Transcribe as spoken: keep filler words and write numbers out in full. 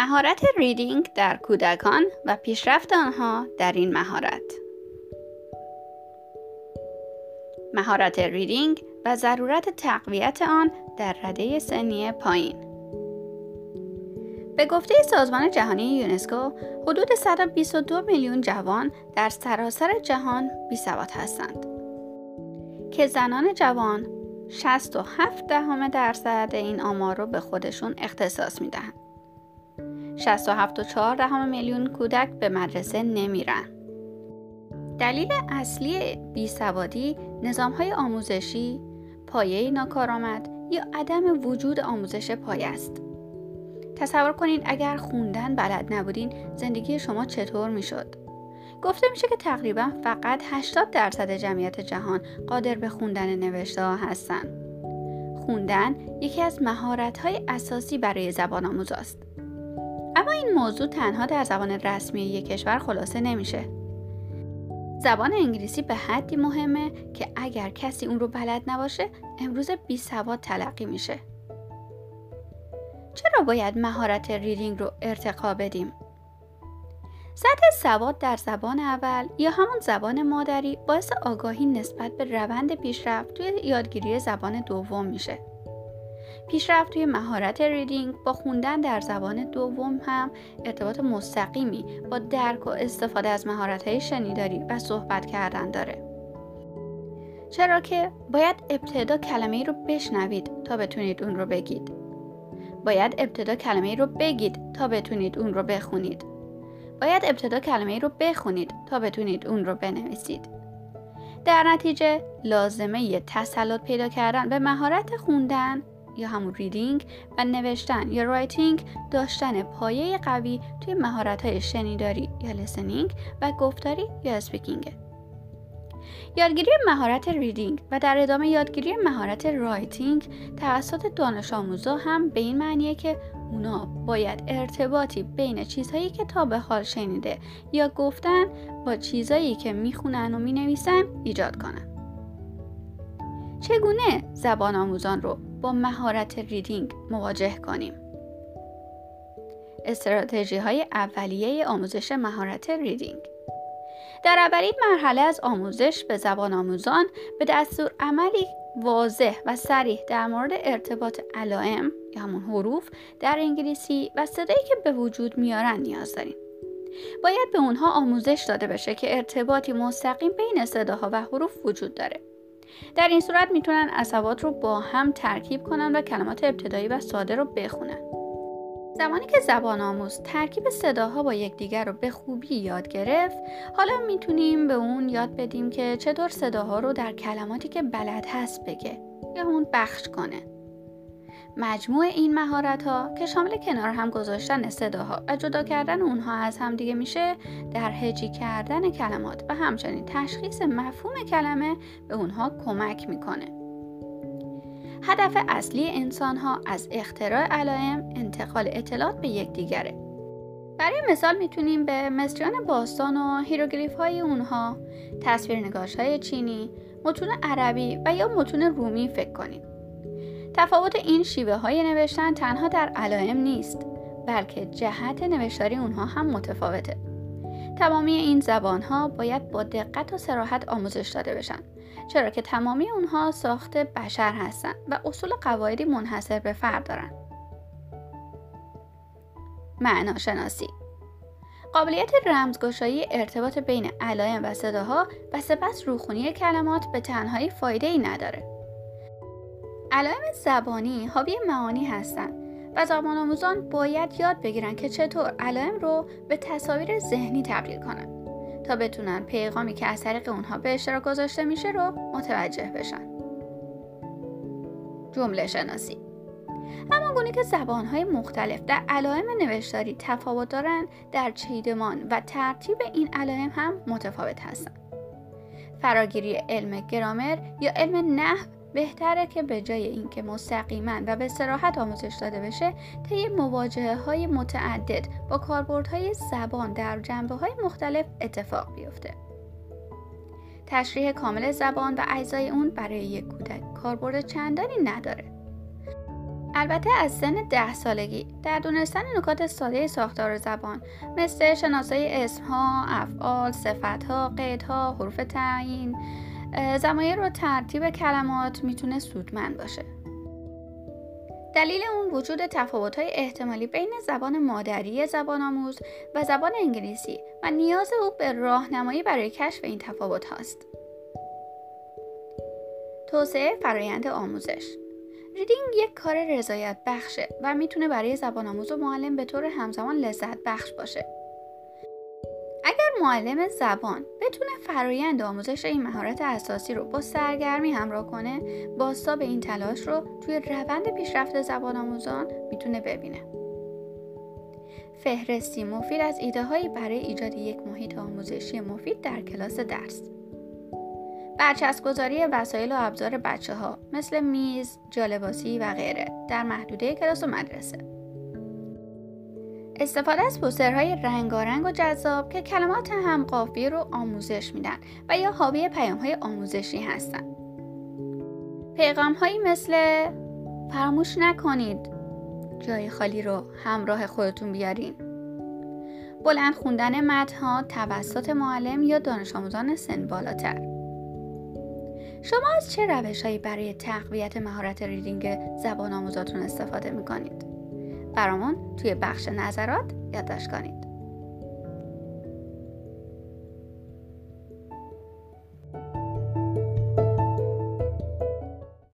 مهارت ریدینگ در کودکان و پیشرفت آنها در این مهارت. مهارت ریدینگ و ضرورت تقویت آن در رده سنی پایین. به گفته سازمان جهانی یونسکو، حدود صد و بیست و دو میلیون جوان در سراسر جهان بی‌سواد هستند که زنان جوان شصت و هفت دهم درصد این آمار رو به خودشون اختصاص میدهند. شصت و هفت و چهار دهم میلیون کودک به مدرسه نمیرن. دلیل اصلی بیسوادی نظام‌های آموزشی، پایه ناکارآمد یا عدم وجود آموزش پایه است. تصور کنید اگر خوندن بلد نبودین زندگی شما چطور میشد؟ گفته میشه که تقریبا فقط هشتاد درصد جمعیت جهان قادر به خوندن نوشته ها هستن. خوندن یکی از مهارت‌های اساسی برای زبان آموز است. اما این موضوع تنها در زبان رسمی یک کشور خلاصه نمیشه. زبان انگلیسی به حدی مهمه که اگر کسی اون رو بلد نباشه امروز بی‌سواد تلقی میشه. چرا باید مهارت ریدینگ رو ارتقا بدیم؟ سطح سواد در زبان اول یا همون زبان مادری باعث آگاهی نسبت به روند پیشرفت توی یادگیری زبان دوم میشه. پیشرفت توی مهارت ریدینگ با خوندن در زبان دوم هم ارتباط مستقیمی با درک و استفاده از مهارت‌های شنیداری و صحبت کردن داره. چرا که باید ابتدا کلمه‌ای رو بشنوید تا بتونید اون رو بگید. باید ابتدا کلمه‌ای رو بگید تا بتونید اون رو بخونید. باید ابتدا کلمه‌ای رو بخونید تا بتونید اون رو بنویسید. در نتیجه لازمه یه تسلط پیدا کردن به مهارت خوندن یا همون ریدینگ و نوشتن یا رایتینگ، داشتن پایه قوی توی مهارت‌های شنیداری یا لیسنینگ و گفتاری یا اسپیکینگ. یادگیری مهارت ریدینگ و در ادامه یادگیری مهارت رایتینگ توسط دانش آموزا هم به این معنیه که اونا باید ارتباطی بین چیزهایی که تا به حال شنیده یا گفتن با چیزهایی که میخونن و مینویسن ایجاد کنن. چگونه زبان آموزان رو با مهارت ریدینگ مواجه کنیم؟ استراتژی های اولیه آموزش مهارت ریدینگ. در اولین مرحله از آموزش به زبان آموزان به دستور عملی واضح و صریح در مورد ارتباط علائم یا همون حروف در انگلیسی و صدایی که به وجود میارن نیاز داریم. باید به اونها آموزش داده بشه که ارتباطی مستقیم بین صداها و حروف وجود داره. در این صورت میتونن اصوات رو با هم ترکیب کنن و کلمات ابتدایی و ساده رو بخونن. زمانی که زبان آموز ترکیب صداها با یکدیگر رو به خوبی یاد گرفت، حالا میتونیم به اون یاد بدیم که چطور صداها رو در کلماتی که بلد هست بگه یا اون بخش کنه. مجموع این مهارت‌ها که شامل کنار هم گذاشتن صداها و جدا کردن اونها از هم دیگه میشه، در هجی کردن کلمات و همچنین تشخیص مفهوم کلمه به اونها کمک میکنه. هدف اصلی انسان‌ها از اختراع علائم انتقال اطلاعات به یکدیگره. برای مثال میتونیم به مصریان باستان و هیروگلیف‌های اونها، تصویرنگارهای چینی، متون عربی و یا متون رومی فکر کنیم. تفاوت این شیوه های نوشتن تنها در علائم نیست، بلکه جهت نوشتاری اونها هم متفاوته. تمامی این زبان ها باید با دقت و صراحت آموزش داده بشن، چرا که تمامی اونها ساخت بشر هستن و اصول قواعدی منحصر به فرد دارن. معناشناسی. قابلیت رمزگشایی ارتباط بین علائم و صداها و سپس روخونی کلمات به تنهایی فایده ای نداره. علائم زبانی حاوی معانی هستند و زبان آموزان باید یاد بگیرن که چطور علائم رو به تصاویر ذهنی تبدیل کنن تا بتونن پیغامی که از طریق اونها به اشتراک گذاشته میشه رو متوجه بشن. جمله شناسی. همانگونه که زبانهای مختلف در علائم نوشتاری تفاوت دارن، در چیدمان و ترتیب این علائم هم متفاوت هستن. فراگیری علم گرامر یا علم نحو بهتره که به جای اینکه مستقیما و به صراحت آموزش داده بشه، طی مواجهه‌های متعدد با کاربردهای زبان در جنبه‌های مختلف اتفاق بیفته. تشریح کامل زبان و اجزای اون برای یک کودک کاربرد چندانی نداره. البته از سن ده سالگی در دونستن نکات ساده ساختار زبان مثل شناسایی اسمها، افعال، صفتها، قیدها، حروف تعیین، ضمایر و ترتیب کلمات میتونه سودمند باشه. دلیل اون وجود تفاوت‌های احتمالی بین زبان مادری زبان آموز و زبان انگلیسی و نیاز او به راهنمایی برای کشف این تفاوت هاست. توسعه فرایند آموزش. ریدینگ یک کار رضایت بخشه و میتونه برای زبان آموز و معلم به طور همزمان لذت بخش باشه. اگر معلم زبان بتونه فرایند آموزش این مهارت اساسی رو با سرگرمی همراه کنه، بازتاب این تلاش رو توی روند پیشرفت زبان آموزان میتونه ببینه. فهرستی مفید از ایده هایی برای ایجاد یک محیط آموزشی مفید در کلاس درس. برچسب‌گذاری وسایل و ابزار بچه ها مثل میز، جاله‌بازی و غیره در محدوده کلاس و مدرسه. استفاده از پوسترهای رنگارنگ و جذاب که کلمات هم قافیه رو آموزش میدن و یا حاوی پیام‌های آموزشی هستن. پیغام‌هایی مثل فراموش نکنید جای خالی رو همراه خودتون بیارین. بلند خوندن متن‌ها توسط معلم یا دانش آموزان سن بالاتر. شما از چه روش‌هایی برای تقویت مهارت ریدینگ زبان آموزاتون استفاده می‌کنید؟ برامون توی بخش نظرات یادداشت کنید.